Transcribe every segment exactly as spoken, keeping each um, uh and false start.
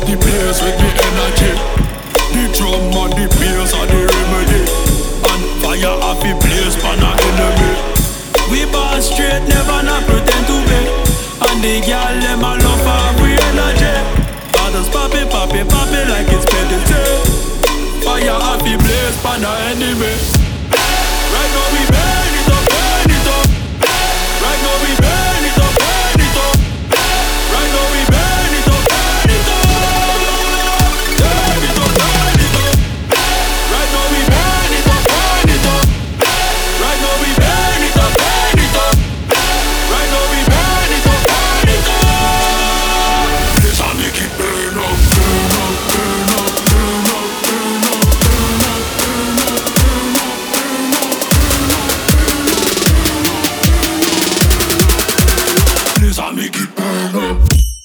the place with the energy. The drum and the bass are the remedy. And fire off the place for an enemy. We born straight, never not pretend to be. And the girl them a love for we energy. Others pop it, pop it, pop it like it's medicine. Fire off the place for an enemy. Right now we burn it up, burn it up. Right now we burn it up, burn it up. Right now we burn it up, burn it up. Burn it up, burn it up. Right now we burn it up, burn it up. Right now we burn it up, burn it up. Right now we burn it up, burn it up. This I make it burn up, burn up, burn up, burn up, burn up, burn up, burn up, burn up. This I make it burn up.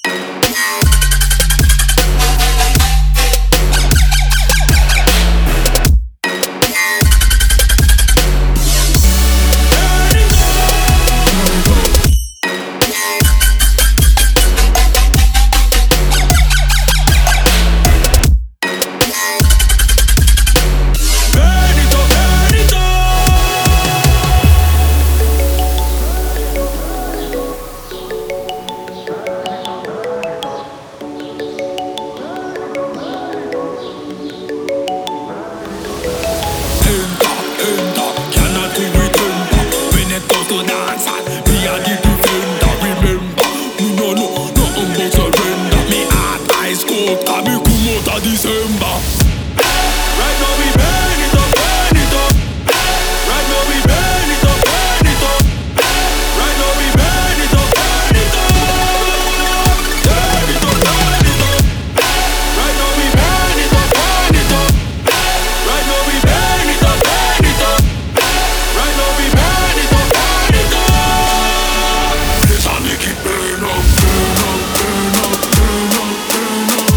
December. Right now we burn it up, burn it up. Right now we burn it up, burn it up. Right now we burn it up, burn it up. Burn it up, burn it up. Right now we burn it up, burn it up. Right now we burn it up, burn it up. Right now we burn it up, burn it up. This I make it burn up, burn up, burn up, burn up, burn up.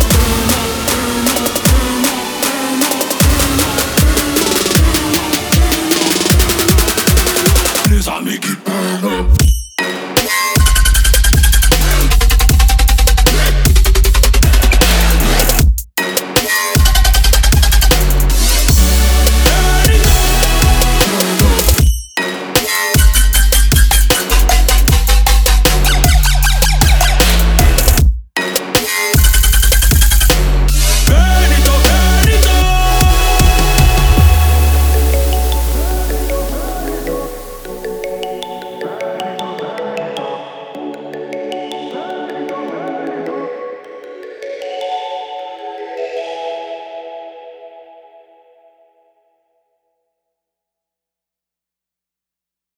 I make it burn up.